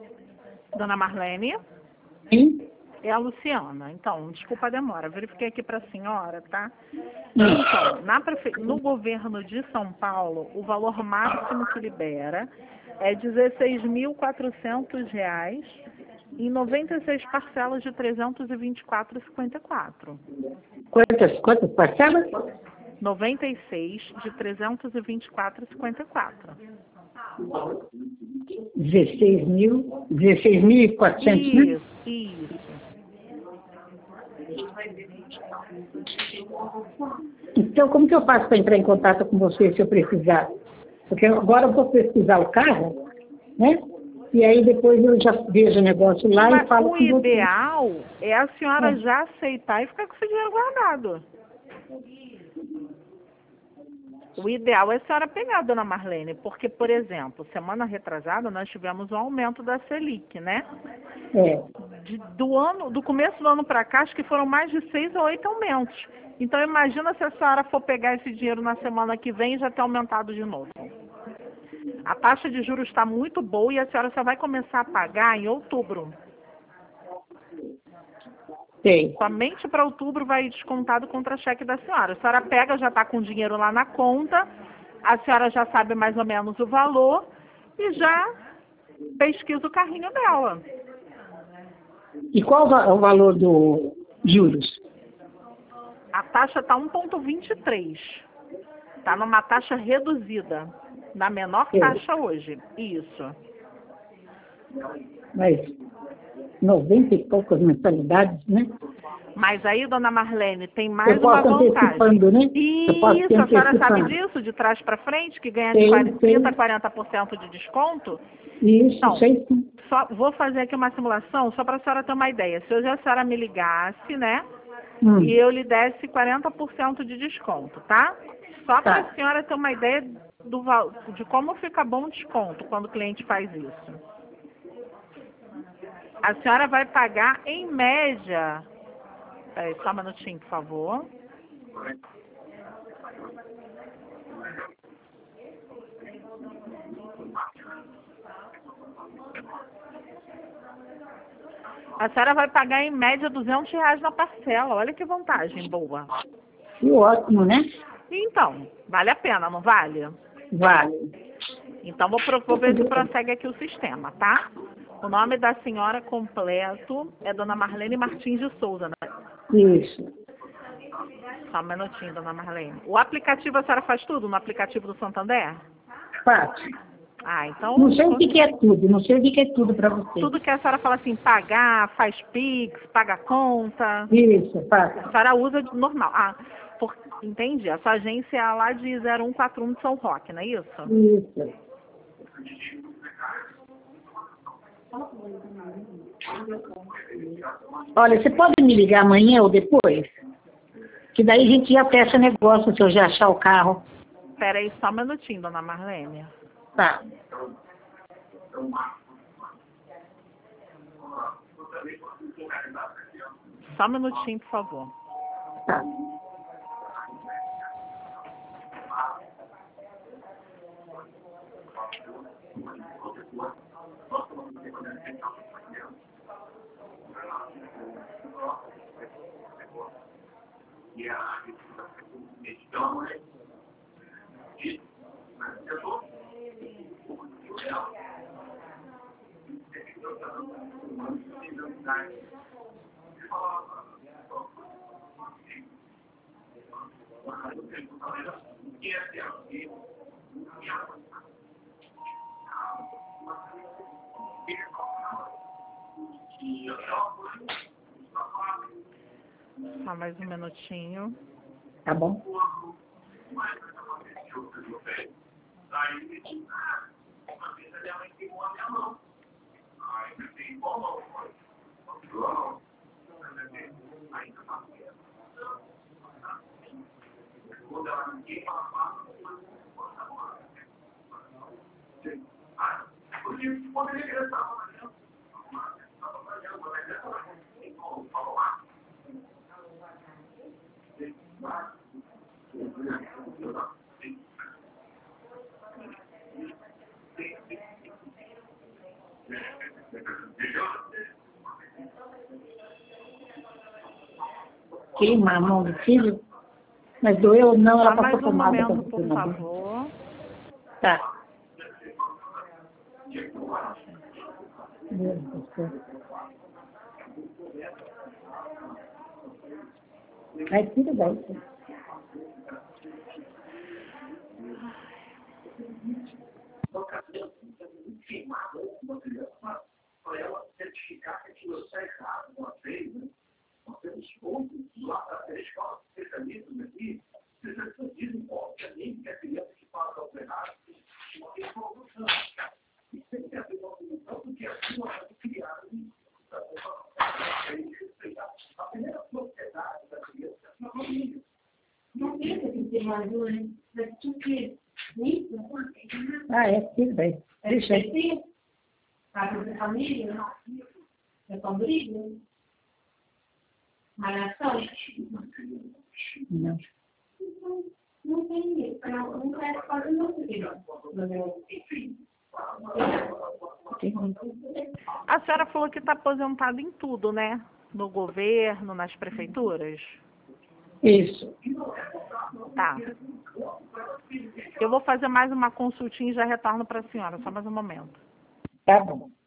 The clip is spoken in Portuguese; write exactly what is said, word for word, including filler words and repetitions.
Dona Marlene? Sim? É a Luciana. Então, desculpa a demora. Verifiquei aqui para a senhora, tá? Sim. Então, na prefe... no governo de São Paulo, o valor máximo que libera é dezesseis mil e quatrocentos reais em noventa e seis parcelas de trezentos e vinte e quatro reais e cinquenta e quatro centavos. Quantas, quantas parcelas? noventa e seis de trezentos e vinte e quatro reais e cinquenta e quatro centavos. dezesseis mil, dezesseis mil e quatrocentos, né? Isso, isso. Então, como que eu faço para entrar em contato com você se eu precisar? Porque agora eu vou pesquisar o carro, né? E aí depois eu já vejo o negócio lá Mas e falo o com você. ideal é a senhora Ah. já aceitar e ficar com esse dinheiro guardado. O ideal é a senhora pegar, dona Marlene, porque, por exemplo, semana retrasada nós tivemos um aumento da Selic, né? É. De, do ano, do começo do ano para cá, acho que foram mais de seis ou oito aumentos. Então imagina se a senhora for pegar esse dinheiro na semana que vem e já ter aumentado de novo. A taxa de juros está muito boa e a senhora só vai começar a pagar em outubro. Sei. Somente para outubro vai descontado contra-cheque da senhora. A senhora pega, já está com o dinheiro lá na conta, a senhora já sabe mais ou menos o valor e já pesquisa o carrinho dela. E qual é o valor do juros? A taxa está um vírgula vinte e três. Está numa taxa reduzida, na menor Sei. taxa hoje. Isso. Mas noventa e poucas mensalidades, né? Mas aí, dona Marlene, tem mais Eu uma posso vantagem. antecipando, né? Eu posso Isso, ir a senhora sabe antecipando. disso, de trás para frente, que ganha de Sei, quarenta, trinta a sei. quarenta por cento de desconto? Isso, Então, sei sim. só, vou fazer aqui uma simulação só para a senhora ter uma ideia. Se hoje a senhora me ligasse, né, Hum, e eu lhe desse quarenta por cento de desconto, tá? Só para tá. a senhora ter uma ideia do, val- de como fica bom o desconto quando o cliente faz isso. A senhora vai pagar, em média... Peraí, só um minutinho, por favor. A senhora vai pagar, em média, duzentos reais na parcela. Olha que vantagem boa. Que ótimo, né? Então, vale a pena, não vale? Vale. Então, vou, pro- vou ver se prossegue aqui o sistema, tá? O nome da senhora completo é Dona Marlene Martins de Souza, né? Isso. Só um minutinho, Dona Marlene. O aplicativo, a senhora faz tudo no aplicativo do Santander? Fácil. Ah, então... Não sei o que que é tudo, não sei o que que é tudo para você. Tudo que a senhora fala assim, pagar, faz Pix, paga a conta, Isso, a fácil. senhora usa de normal. Ah, por, entendi. A sua agência é lá de zero um quatro um de São Roque, não é isso? Isso. Olha, você pode me ligar amanhã ou depois? Que daí a gente já fecha negócio se eu já achar o carro. Espera aí só um minutinho, Dona Marlene. Tá. Só um minutinho, por favor. Tá. Só mais um minutinho. Tá bom? Queima a mão do filho? Mas doeu ou não, ela Tá, passou mais um pomada. momento, por favor. Tá. Meu Deus do céu. Ai, tudo bem. Ah, é, tudo bem. Deixa aí. Casa de família, é com briga, malhação. Não. Não tem isso, não quero fazer não filho. A senhora falou que está aposentada em tudo, né? No governo, nas prefeituras? Isso. Tá. Eu vou fazer mais uma consultinha e já retorno para a senhora, só mais um momento. Tá bom.